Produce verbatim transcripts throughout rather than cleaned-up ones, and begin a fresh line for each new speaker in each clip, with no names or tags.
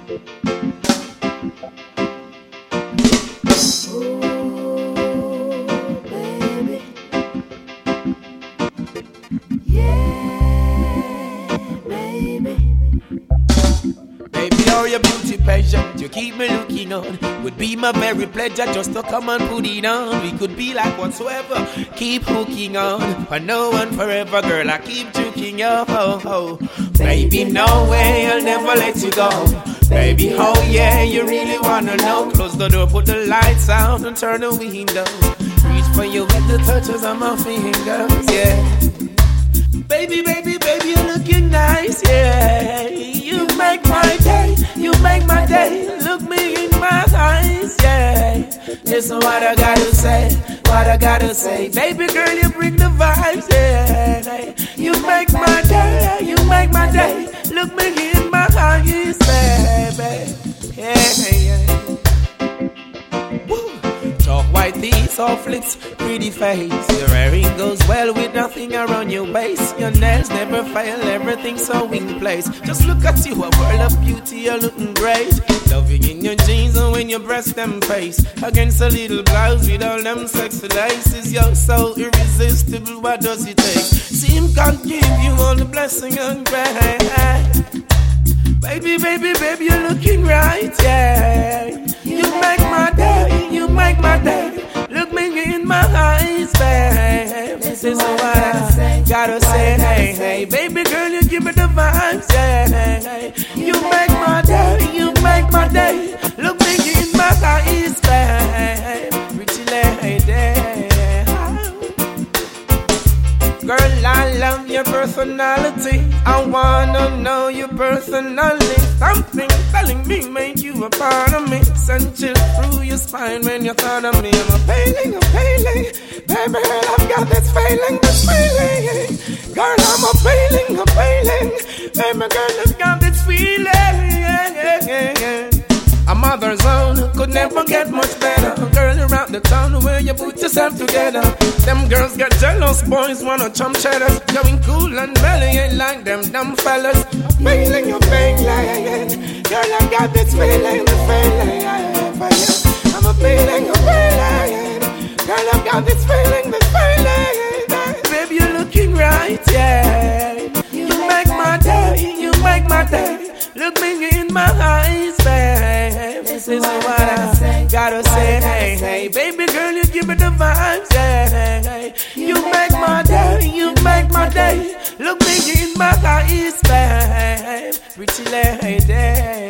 Your beauty pageant, you keep me looking on. Would be my very pleasure just to come and put it on. We could be like whatsoever, keep hooking on. For no one forever, girl, I keep juking you. Oh, oh. Baby, no way, I'll never let you go. Baby, oh yeah, you really wanna know. Close the door, put the lights out and turn the window. Reach for you with the touches of my fingers, yeah. Baby, baby, baby, you're looking nice, yeah. You make my day, you make my day. Look me in my eyes, yeah. Listen what I gotta say, what I gotta say. Baby girl, you bring the vibes, yeah. You make my day, you make my day. Look me in my eyes, baby, yeah, yeah. Woo. Talk white teeth, soft lips, pretty face. Your wearing goes well with nothing around your waist. Your nails never fail, everything so in place. Just look at you, a world of beauty, you're looking great. Loving in your jeans and when your breasts them face. Against a little blouse with all them sexy laces. You're so irresistible, what does it take? Seem God give you all the blessing and grace. Baby, baby, baby, you're looking right, yeah. You make my day, you make my day. Look me in my eyes, babe. This is what I gotta say, hey, hey. Baby girl, you give me the vibes, yeah. You make my day, you make my day. Look me in my eyes, babe. Pretty lady. Girl, I love your personality. I wanna know your personality. Something telling me make you a part of me. Send chill through your spine when you thought of me. I'm a feeling, I'm feeling. Baby girl, I've got this feeling, this feeling. Girl, I'm a feeling, I'm feeling. Baby girl, I've got this feeling. A mother's own could never get much better. Girl around the town where you put yourself together. Them girls get jealous, boys wanna chump cheddar. Going cool and mellow, ain't like them dumb fellas. Feeling your feeling, girl, I got this feeling, the feeling I have for you. I'm a feeling, a feeling, girl, I got this feeling, this feeling. Baby, you're looking right, yeah. You make my day, you make my day. Look me in my eyes, babe. This is what I gotta say, hey, hey. Baby girl, you give me the vibes, yeah. You make my day, you make my day. Look me in my eyes, babe. Pretty lady.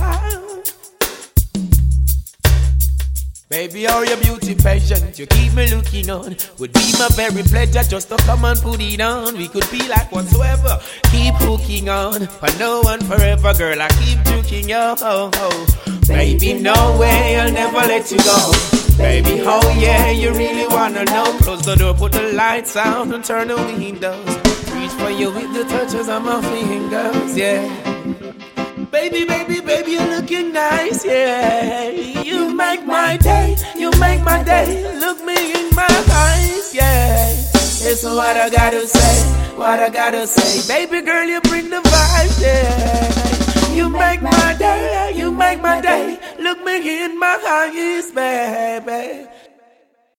Baby, all your beauty patient, you keep me looking on. Would be my very pleasure just to come and put it on. We could be like whatsoever, keep hooking on. For no one forever, girl, I keep juking you. Oh, oh. Baby, no way, I'll never let you go. Baby, oh yeah, you really wanna know. Close the door, put the lights out and turn the windows. Reach for you with the touches of my fingers, yeah. Baby, baby, baby, you're looking nice, yeah. You make my day, you make my day. Look me in my eyes, yeah. It's what I gotta say, what I gotta say. Baby girl, you bring the vibes, yeah. You make my day, you make my day. Look me in my eyes, baby.